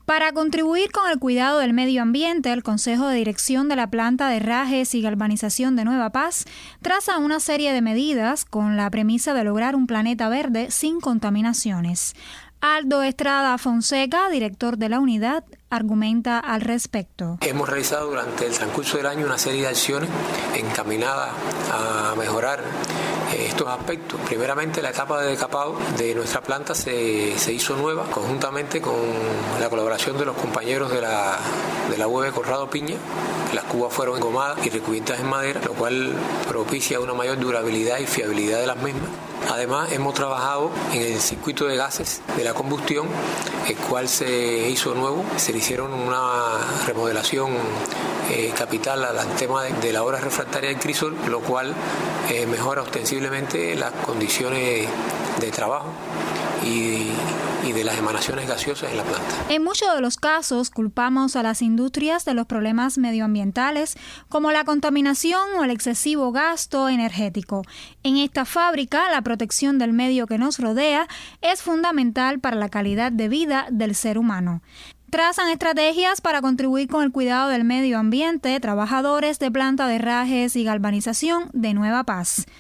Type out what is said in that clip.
Para contribuir con el cuidado del medio ambiente, el Consejo de Dirección de la Planta de Herrajes y Galvanización de Nueva Paz traza una serie de medidas con la premisa de lograr un planeta verde sin contaminaciones. Aldo Estrada Fonseca, director de la unidad, argumenta al respecto. Hemos realizado durante el transcurso del año una serie de acciones encaminadas a mejorar estos aspectos. Primeramente, la etapa de decapado de nuestra planta se hizo nueva, conjuntamente con la colaboración de los compañeros de la UEB Corrado Piña. Las cubas fueron engomadas y recubiertas en madera, lo cual propicia una mayor durabilidad y fiabilidad de las mismas. Además, hemos trabajado en el circuito de gases de la combustión, el cual se hizo nuevo. Se le hicieron una remodelación capital al tema de la obra refractaria del crisol, lo cual mejora ostensiblemente las condiciones de trabajo y de las emanaciones gaseosas en la planta. En muchos de los casos culpamos a las industrias de los problemas medioambientales como la contaminación o el excesivo gasto energético. En esta fábrica, la protección del medio que nos rodea es fundamental para la calidad de vida del ser humano. Trazan estrategias para contribuir con el cuidado del medio ambiente trabajadores de planta de herrajes y galvanización de Nueva Paz.